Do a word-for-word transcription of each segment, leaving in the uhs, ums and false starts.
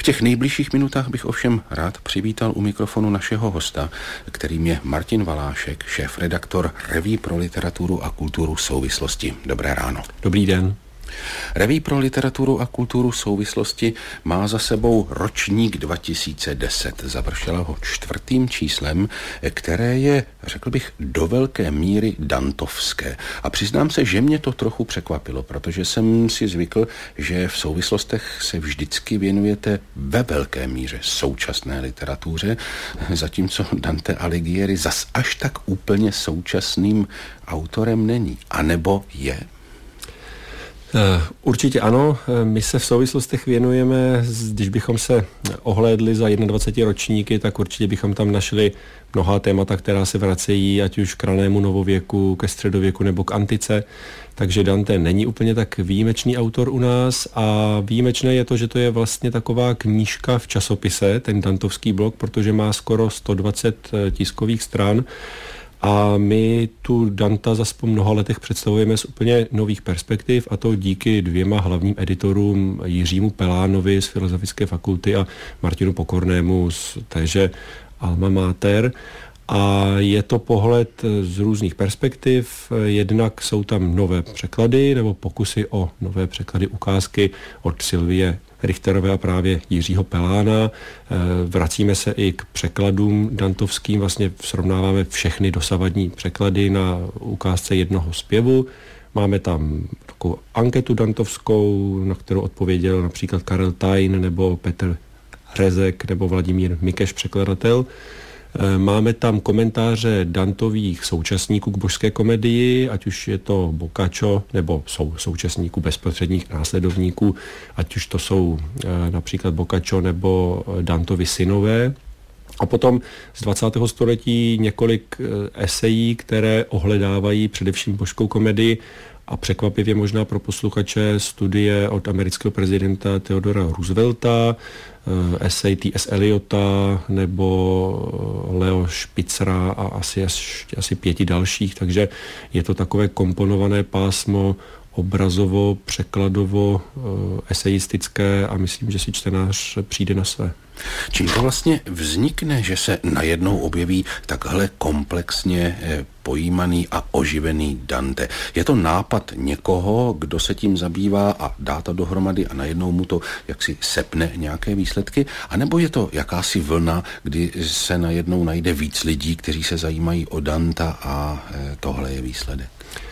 těch nejbližších minutách bych ovšem rád přivítal u mikrofonu našeho hosta, kterým je Martin Valášek, šéfredaktor Reví pro literaturu a kulturu souvislosti. Dobré ráno. Dobrý den. Reví pro literaturu a kulturu souvislosti má za sebou ročník dva tisíce deset. Završila ho čtvrtým číslem, které je, řekl bych, do velké míry dantovské. A přiznám se, že mě to trochu překvapilo, protože jsem si zvykl, že v souvislostech se vždycky věnujete ve velké míře současné literatuře, zatímco Dante Alighieri zas až tak úplně současným autorem není. A nebo je? Určitě ano, my se v souvislostech věnujeme, když bychom se ohlédli za dvacet jedna ročníky, tak určitě bychom tam našli mnohá témata, která se vracejí ať už k ranému novověku, ke středověku nebo k antice, takže Dante není úplně tak výjimečný autor u nás a výjimečné je to, že to je vlastně taková knížka v časopise, ten dantovský blok, protože má skoro sto dvacet tiskových stran. A my tu Danta zas po mnoha letech představujeme z úplně nových perspektiv, a to díky dvěma hlavním editorům, Jiřímu Pelánovi z Filozofické fakulty a Martinu Pokornému z téže Alma Mater. A je to pohled z různých perspektiv. Jednak jsou tam nové překlady nebo pokusy o nové překlady, ukázky od Sylvie Richterové a právě Jiřího Pelána. Vracíme se i k překladům dantovským, vlastně srovnáváme všechny dosavadní překlady na ukázce jednoho zpěvu. Máme tam takovou anketu dantovskou, na kterou odpověděl například Karel Tajn nebo Petr Rezek nebo Vladimír Mikeš, překladatel. Máme tam komentáře dantových současníků k božské komedii, ať už je to Boccaccio, nebo jsou současníků bezprostředních následovníků, ať už to jsou například Boccaccio nebo Dantovi synové. A potom z dvacátého století několik esejí, které ohledávají především božskou komedii a překvapivě možná pro posluchače studie od amerického prezidenta Theodora Roosevelta, esej T S. Eliota nebo Leo Spitzera a asi, asi pěti dalších, takže je to takové komponované pásmo obrazovo, překladovo, esejistické a myslím, že si čtenář přijde na své. Čím to vlastně vznikne, že se najednou objeví takhle komplexně pojímaný a oživený Dante? Je to nápad někoho, kdo se tím zabývá a dá to dohromady a najednou mu to jaksi sepne nějaké výsledky? A nebo je to jakási vlna, kdy se najednou najde víc lidí, kteří se zajímají o Danta a tohle je výsledek?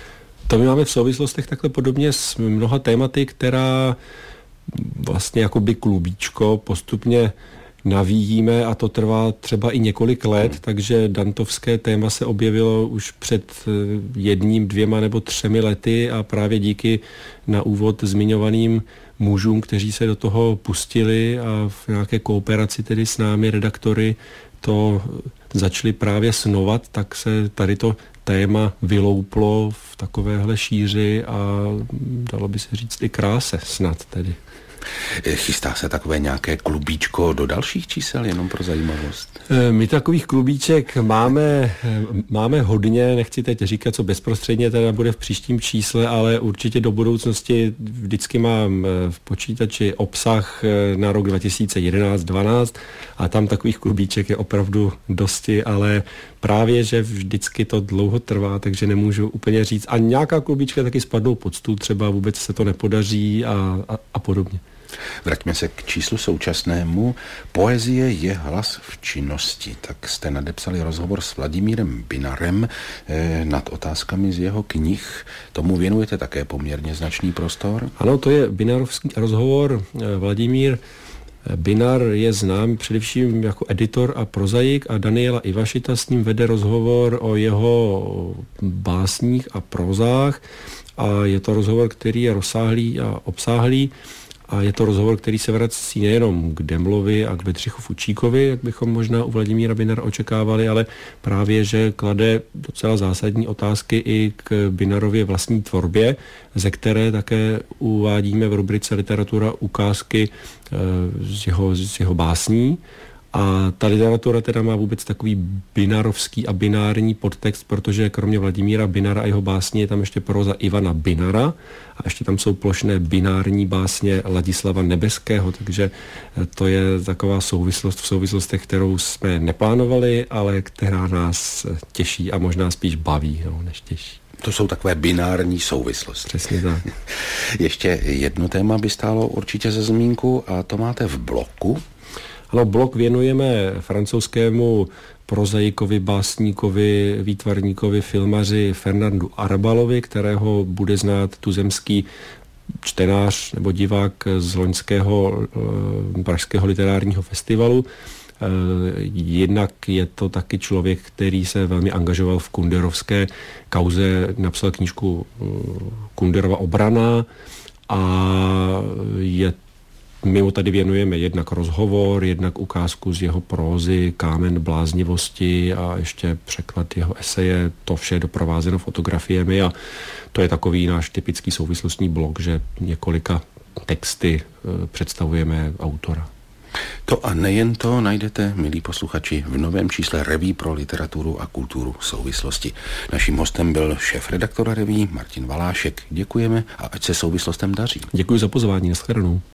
To my máme v souvislostech takhle podobně s mnoha tématy, která vlastně jakoby klubíčko postupně navíjíme a to trvá třeba i několik let, hmm. takže dantovské téma se objevilo už před jedním, dvěma nebo třemi lety a právě díky na úvod zmiňovaným mužům, kteří se do toho pustili a v nějaké kooperaci tedy s námi redaktory to začali právě snovat, tak se tady to téma vylouplo v takovéhle šíři a dalo by se říct i kráse snad tedy. Chystá se takové nějaké klubíčko do dalších čísel, jenom pro zajímavost? My takových klubíček máme, máme hodně, nechci teď říkat, co bezprostředně teda bude v příštím čísle, ale určitě do budoucnosti vždycky mám v počítači obsah na rok dva tisíce jedenáct dvanáct a tam takových klubíček je opravdu dosti, ale právě, že vždycky to dlouho trvá, takže nemůžu úplně říct. A nějaká klubíčka taky spadnou pod stůl, třeba vůbec se to nepodaří a, a, a podobně. Vraťme se k číslu současnému. Poezie je hlas v činnosti. Tak jste nadepsali rozhovor s Vladimírem Binarem eh, nad otázkami z jeho knih. Tomu věnujete také poměrně značný prostor? Ano, to je Binarovský rozhovor. Vladimír Binar je znám především jako editor a prozaik a Daniela Ivašita s ním vede rozhovor o jeho básních a prozách a je to rozhovor, který je rozsáhlý a obsáhlý. A je to rozhovor, který se vrací nejenom k Demlovi a k Bedřichu Fučíkovi, jak bychom možná u Vladimíra Binara očekávali, ale právě, že klade docela zásadní otázky i k Binarově vlastní tvorbě, ze které také uvádíme v rubrice Literatura ukázky z jeho, z jeho básní. A ta literatura teda má vůbec takový binarovský a binární podtext, protože kromě Vladimíra Binara a jeho básně je tam ještě proza Ivana Binara a ještě tam jsou plošné binární básně Ladislava Nebeského, takže to je taková souvislost v souvislostech, kterou jsme neplánovali, ale která nás těší a možná spíš baví, no, než těší. To jsou takové binární souvislosti. Přesně tak. Ještě jedno téma by stálo určitě za zmínku a to máte v bloku. Ano, blok věnujeme francouzskému prozaikovi, básníkovi, výtvarníkovi, filmaři Fernandu Arabalovi, kterého bude znát tuzemský čtenář nebo divák z loňského eh, pražského literárního festivalu. Eh, jednak je to taky člověk, který se velmi angažoval v kunderovské kauze, napsal knížku eh, Kunderova obrana a je my mu tady věnujeme jednak rozhovor, jednak ukázku z jeho prózy Kámen bláznivosti a ještě překlad jeho eseje. To vše je doprovázeno fotografiemi a to je takový náš typický souvislostní blok, že několika texty e, představujeme autora. To a nejen to najdete, milí posluchači, v novém čísle Reví pro literaturu a kulturu souvislosti. Naším hostem byl šéfredaktor Reví Martin Valášek. Děkujeme a ať se souvislostem daří. Děkuji za pozvání, nashledanou.